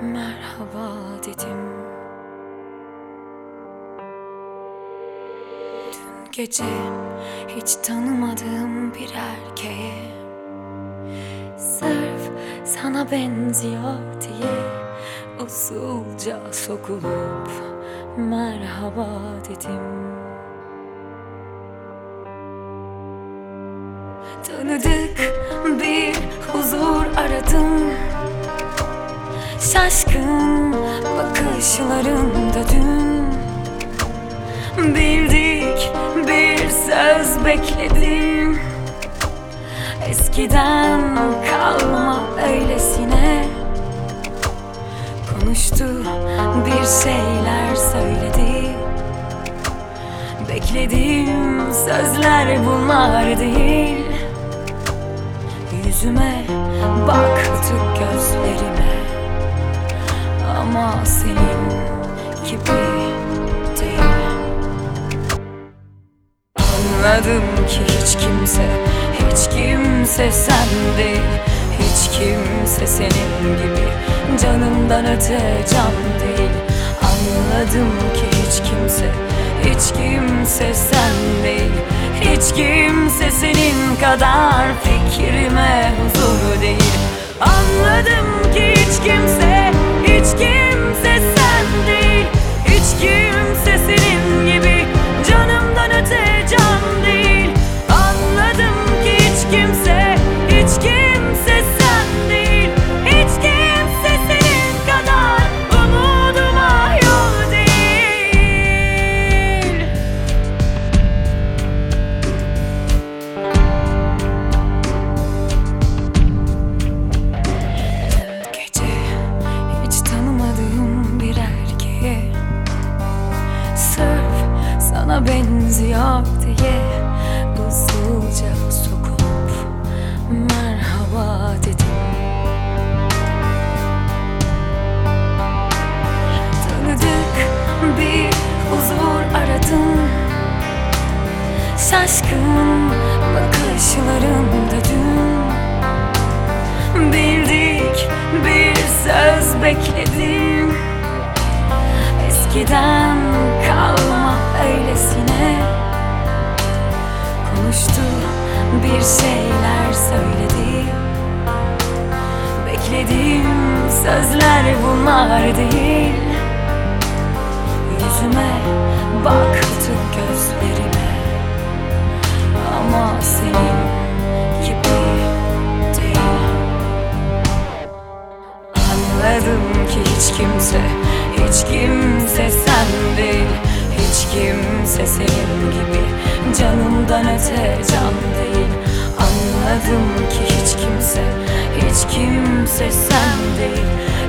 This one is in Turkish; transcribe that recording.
Merhaba dedim. Dün gece hiç tanımadığım bir erkeğe, sırf sana benziyor diye usulca sokulup merhaba dedim. Tanıdık bir huzur aradım, şaşkın bakışlarında dün. Bildik bir söz bekledim, eskiden kalma öylesine. Konuştu, bir şeyler söyledi. Beklediğim sözler bunlar değil. Yüzüme baktı, gözlerime, ama senin gibi değil. Anladım ki hiç kimse sen değil. Hiç kimse senin gibi canımdan öte can değil. Anladım ki hiç kimse sen değil. Hiç kimse senin kadar fikrime huzur değil. Anladım ki hiç kimse sen değil. Hiç kimse senin gibi canımdan öte can değil. Anladım ki hiç kimse sen değil. Hiç kimse senin kadar umuduma yol değil. Dün gece hiç tanımadığım bir erkeğe, sırf sana benziyor diye usulca sokup merhaba dedim. Tanıdık bir huzur aradım, şaşkın bakışlarında dün. Bildik bir söz bekledim, eskiden kalma öylesine. Konuştu, bir şeyler söyledi. Beklediğim sözler bunlar değil. Yüzüme baktı, gözlerime, ama senin gibi değil. Anladım ki hiç kimse sen değil. Hiç kimse senin gibi canımdan öte can değil. Anladım ki hiç kimse sen değil.